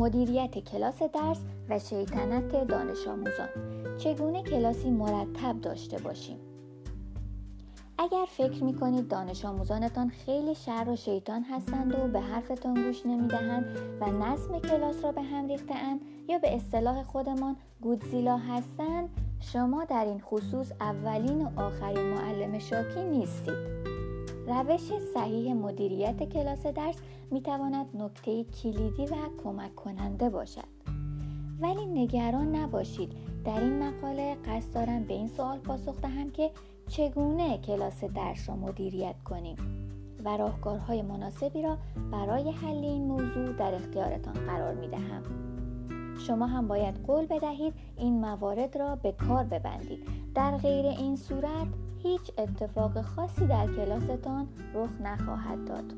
مدیریت کلاس درس و شیطنت دانش آموزان. چگونه کلاسی مرتب داشته باشیم؟ اگر فکر می‌کنید دانش آموزانتان خیلی شر و شیطان هستند و به حرفتان گوش نمی‌دهند و نظم کلاس را به هم ریخته‌اند یا به اصطلاح خودمان گودزیلا هستند، شما در این خصوص اولین و آخرین معلم شاکی نیستید. روش صحیح مدیریت کلاس درس می‌تواند نکته کلیدی و کمک کننده باشد. ولی نگران نباشید، در این مقاله قصد دارم به این سوال پاسخ دهم که چگونه کلاس درس را مدیریت کنیم و راهکارهای مناسبی را برای حل این موضوع در اختیارتان قرار می‌دهم. شما هم باید قول بدهید این موارد را به کار ببندید. در غیر این صورت هیچ اتفاق خاصی در کلاستان رخ نخواهد داد.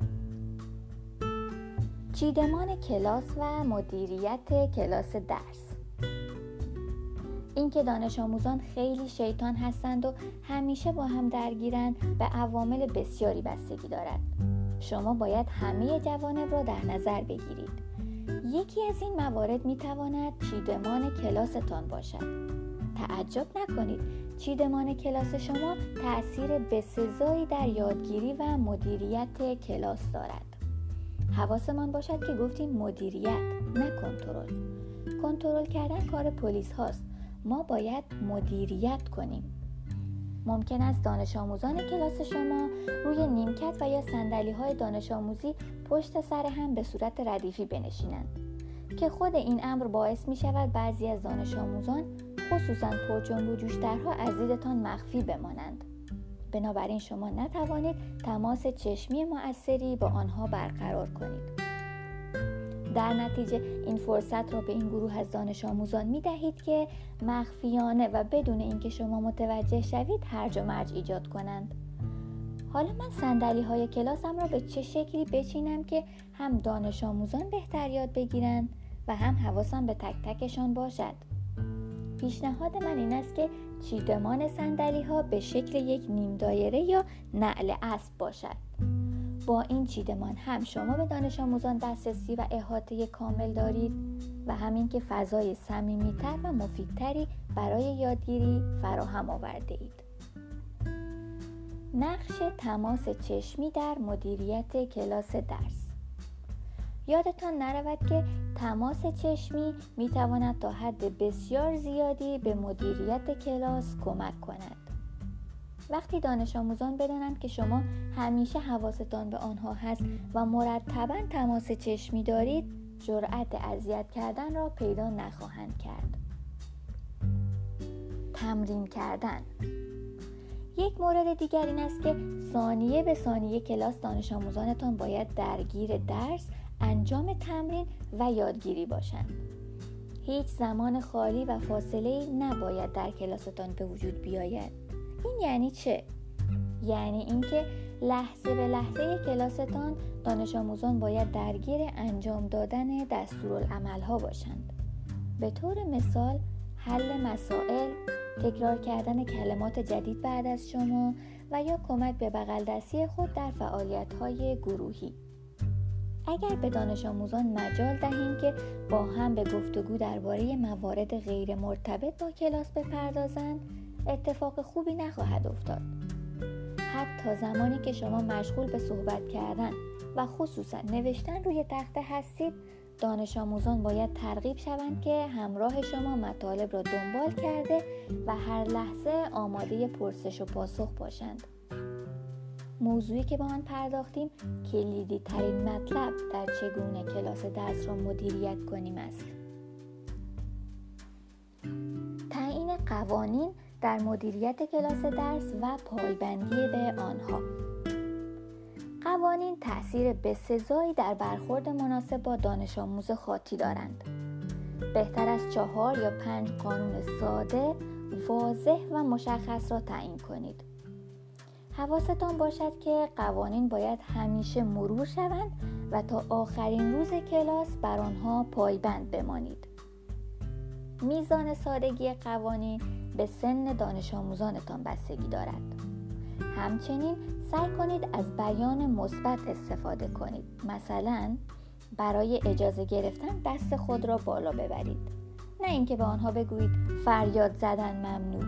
چیدمان کلاس و مدیریت کلاس درس. اینکه دانش آموزان خیلی شیطان هستند و همیشه با هم درگیرند به عوامل بسیاری بستگی دارد. شما باید همه جوانب را در نظر بگیرید. یکی از این موارد میتواند چیدمان کلاستان باشد. تعجب نکنید، چیدمان کلاس شما تأثیر بسزایی در یادگیری و مدیریت کلاس دارد. حواسمان باشد که گفتیم مدیریت، نه کنترل. کنترل کردن کار پلیس هاست. ما باید مدیریت کنیم. ممکن است دانش آموزان کلاس شما روی نیمکت و یا صندلی‌های دانش آموزی پشت سر هم به صورت ردیفی بنشینند که خود این امر باعث می شود بعضی از دانش آموزان، خصوصاً پرجنب و جوش‌ترها، از دیدتان مخفی بمانند. بنابراین شما نتوانید تماس چشمی مؤثری با آنها برقرار کنید. در نتیجه این فرصت را به این گروه از دانش آموزان می دهید که مخفیانه و بدون اینکه شما متوجه شوید هرج و مرج ایجاد کنند. حالا من صندلی‌های کلاسم را به چه شکلی بچینم که هم دانش آموزان بهتر یاد بگیرند و هم حواسم به تک تکشان باشد؟ پیشنهاد من این است که چیدمان صندلی‌ها به شکل یک نیم دایره یا نعل اسب باشد. با این چیدمان هم شما به دانش آموزان دسترسی و احاطه کامل دارید و همین که فضای صمیمیتر و مفیدتری برای یادگیری فراهم آورده اید. نقش تماس چشمی در مدیریت کلاس درس. یادتان نرود که تماس چشمی میتواند تا حد بسیار زیادی به مدیریت کلاس کمک کند. وقتی دانش آموزان بدانند که شما همیشه حواستان به آنها هست و مرتباً تماس چشمی دارید، جرأت اذیت کردن را پیدا نخواهند کرد. تمرین کردن. یک مورد دیگر این است که ثانیه به ثانیه کلاس دانش آموزانتان باید درگیر درس، انجام تمرین و یادگیری باشند. هیچ زمان خالی و فاصله‌ای نباید در کلاستان به وجود بیاید. این یعنی چه؟ یعنی اینکه لحظه به لحظه کلاستان دانش آموزان باید درگیر انجام دادن دستورالعمل‌ها باشند. به طور مثال حل مسائل، تکرار کردن کلمات جدید بعد از شما و یا کمک به بغل دستی خود در فعالیت‌های گروهی. اگر به دانش آموزان مجال دهیم که با هم به گفتگو درباره موارد غیر مرتبط با کلاس بپردازند، اتفاق خوبی نخواهد افتاد. حتی زمانی که شما مشغول به صحبت کردن و خصوصا نوشتن روی تخته هستید، دانش آموزان باید ترغیب شوند که همراه شما مطالب را دنبال کرده و هر لحظه آماده پرسش و پاسخ باشند. موضوعی که با آن پرداختیم کلیدی ترین مطلب در چگونه کلاس درس را مدیریت کنیم است. تعیین قوانین در مدیریت کلاس درس و پایبندی به آنها. قوانین تأثیر بسزایی در برخورد مناسب با دانش آموز خاطی دارند. بهتر از 4 یا 5 قانون ساده، واضح و مشخص را تعیین کنید. حواستان باشد که قوانین باید همیشه مرور شوند و تا آخرین روز کلاس بر آنها پایبند بمانید. میزان سادگی قوانین به سن دانش آموزانتان بستگی دارد. همچنین سعی کنید از بیان مثبت استفاده کنید. مثلا برای اجازه گرفتن دست خود را بالا ببرید، نه اینکه به آنها بگویید فریاد زدن ممنوع.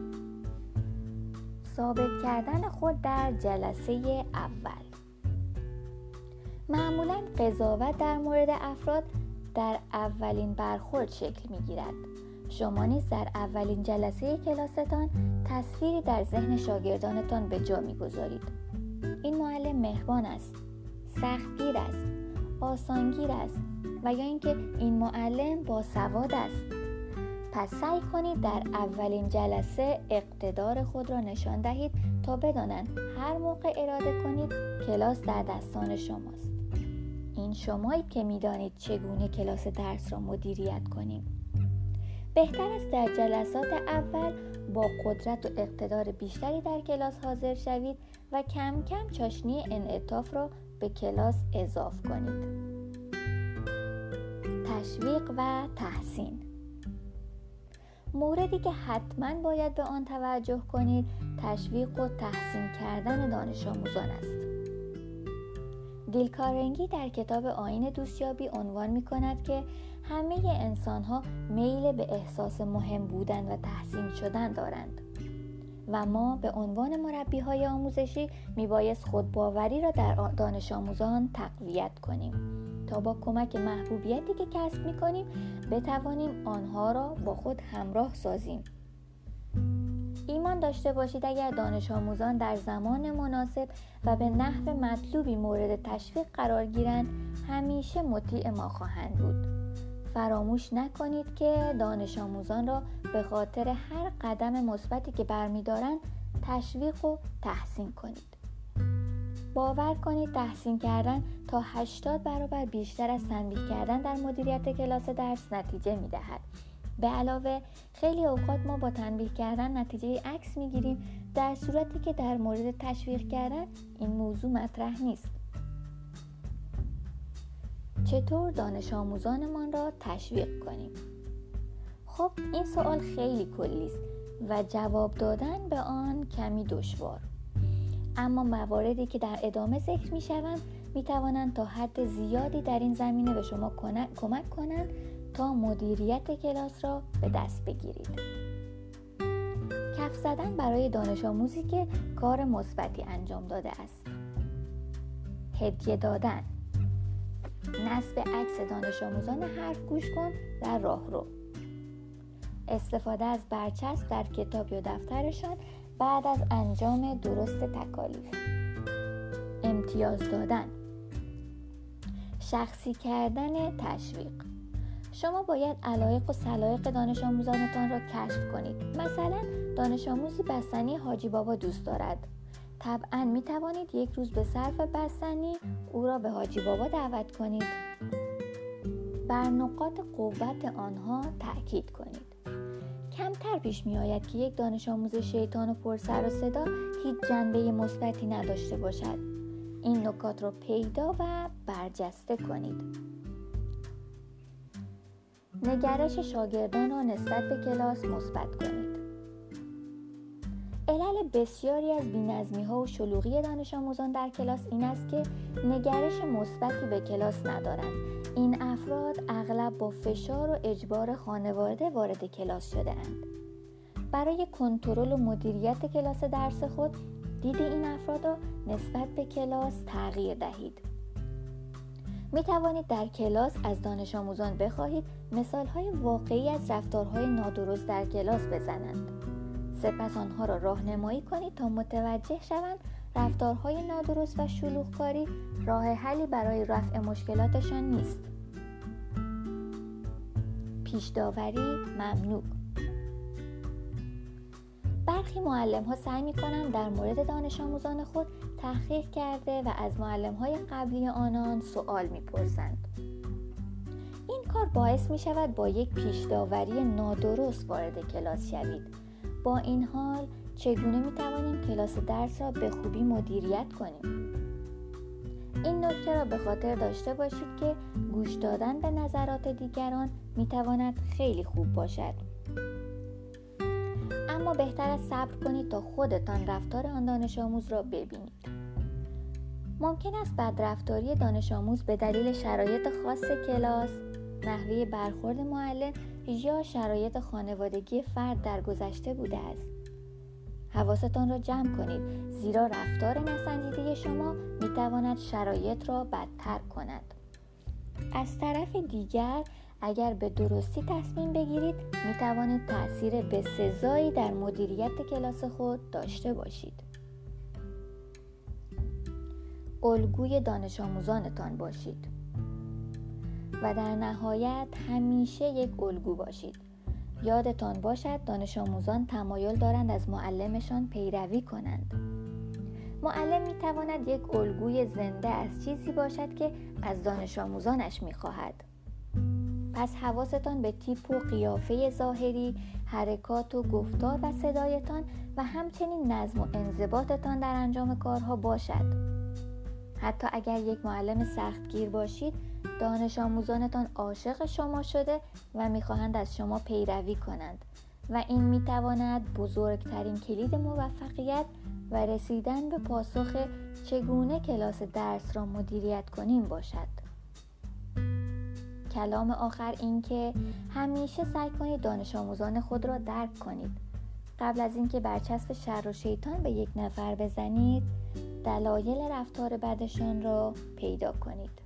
ثابت کردن خود در جلسه اول. معمولاً قضاوت در مورد افراد در اولین برخورد شکل می‌گیرد. شما نیز در اولین جلسه کلاستان تصویری در ذهن شاگردانتان به جا می‌گذارید. این معلم مهربان است، سختگیر است، آسانگیر است و یا اینکه این معلم باسواد است. پس سعی کنید در اولین جلسه اقتدار خود را نشان دهید تا بدانند هر موقع اراده کنید کلاس در دستان شماست. این شمایید که می‌دانید چگونه کلاس درس را مدیریت کنید. بهتر است در جلسات اول با قدرت و اقتدار بیشتری در کلاس حاضر شوید و کم کم چاشنی انعطاف را به کلاس اضافه کنید. تشویق و تحسین. موردی که حتما باید به آن توجه کنید تشویق و تحسین کردن دانش آموزان است. دیل کارنگی در کتاب آیین دوستیابی عنوان می کند که همه انسان‌ها میل به احساس مهم بودن و تحسین شدن دارند و ما به عنوان مربی‌های آموزشی میبایست خودباوری را در دانش آموزان تقویت کنیم تا با کمک محبوبیتی که کسب می‌کنیم بتوانیم آنها را با خود همراه سازیم. ایمان داشته باشید اگر دانش آموزان در زمان مناسب و به نحو مطلوبی مورد تشویق قرار گیرند همیشه مطیع ما خواهند بود. فراموش نکنید که دانش آموزان را به خاطر هر قدم مثبتی که برمی‌دارند تشویق و تحسین کنید. باور کنید تحسین کردن تا 80 برابر بیشتر از تنبیه کردن در مدیریت کلاس درس نتیجه می‌دهد. به علاوه خیلی اوقات ما با تنبیه کردن نتیجه عکس می‌گیریم در صورتی که در مورد تشویق کردن این موضوع مطرح نیست. چطور دانش آموزانمان را تشویق کنیم؟ خب این سوال خیلی کلی است و جواب دادن به آن کمی دشوار. اما مواردی که در ادامه ذکر می‌شوند می‌توانند تا حد زیادی در این زمینه به شما کمک کنند تا مدیریت کلاس را به دست بگیرید. کف زدن برای دانش آموزی که کار مثبتی انجام داده است. هدیه دادن. نصب عکس دانش آموزان حرف گوش کن در راهرو. استفاده از برچسب در کتاب یا دفترشان بعد از انجام درست تکالیف. امتیاز دادن. شخصی کردن تشویق. شما باید علایق و سلایق دانش آموزانتان را کشف کنید. مثلا دانش آموزی بستنی حاجی بابا دوست دارد. طبعاً می توانید یک روز به صرف بستنی او را به حاجی بابا دعوت کنید. بر نقاط قوت آنها تأکید کنید. کمتر پیش می آید که یک دانش آموز شیطان و پر سر و صدا هیچ جنبه مثبتی نداشته باشد. این نکات را پیدا و برجسته کنید. نگرش شاگردان را نسبت به کلاس مثبت کنید. علل بسیاری از بی‌نظمی‌ها و شلوغی دانش آموزان در کلاس این است که نگرش مثبتی به کلاس ندارند. این افراد اغلب با فشار و اجبار خانواده وارد کلاس شده‌اند. برای کنترل و مدیریت کلاس درس خود، دید این افراد را نسبت به کلاس تغییر دهید. می توانید در کلاس از دانش آموزان بخواهید مثال‌های واقعی از رفتارهای نادرست در کلاس بزنند. سپس آنها را راهنمایی کنید تا متوجه شوند رفتارهای نادرست و شلوغکاری راه حلی برای رفع مشکلاتشان نیست. پیش داوری ممنوع. برخی معلم‌ها سعی می‌کنند در مورد دانش آموزان خود تحقیق کرده و از معلم‌های قبلی آنان سوال می‌پرسند. این کار باعث می‌شود با یک پیش داوری نادرست وارد کلاس شوید. با این حال چگونه می‌توانیم کلاس درس را به خوبی مدیریت کنیم؟ این نکته را به خاطر داشته باشید که گوش دادن به نظرات دیگران می‌تواند خیلی خوب باشد. اما بهتر است صبر کنید تا خودتان رفتار آن دانش آموز را ببینید. ممکن است بدرفتاری دانش آموز به دلیل شرایط خاص کلاس، نحوه برخورد معلم یا شرایط خانوادگی فرد در گذشته بوده است. حواستان را جمع کنید، زیرا رفتار نسنجیده شما میتواند شرایط را بدتر کند. از طرف دیگر، اگر به درستی تصمیم بگیرید، میتوانید تأثیر بسزایی در مدیریت کلاس خود داشته باشید. الگوی دانش آموزانتان باشید و در نهایت همیشه یک الگو باشید. یادتان باشد دانش آموزان تمایل دارند از معلمشان پیروی کنند. معلم میتواند یک الگوی زنده از چیزی باشد که از دانش آموزانش میخواهد. پس حواستان به تیپ و قیافه ظاهری، حرکات و گفتار و صدایتان و همچنین نظم و انضباطتان در انجام کارها باشد. حتی اگر یک معلم سختگیر باشید، دانش آموزانتان عاشق شما شده و میخواهند از شما پیروی کنند و این میتواند بزرگترین کلید موفقیت و رسیدن به پاسخ چگونه کلاس درس را مدیریت کنیم باشد. کلام آخر این که همیشه سعی کنید دانش آموزان خود را درک کنید. قبل از اینکه برچسب شر و شیطان به یک نفر بزنید، دلایل رفتار بدشان را پیدا کنید.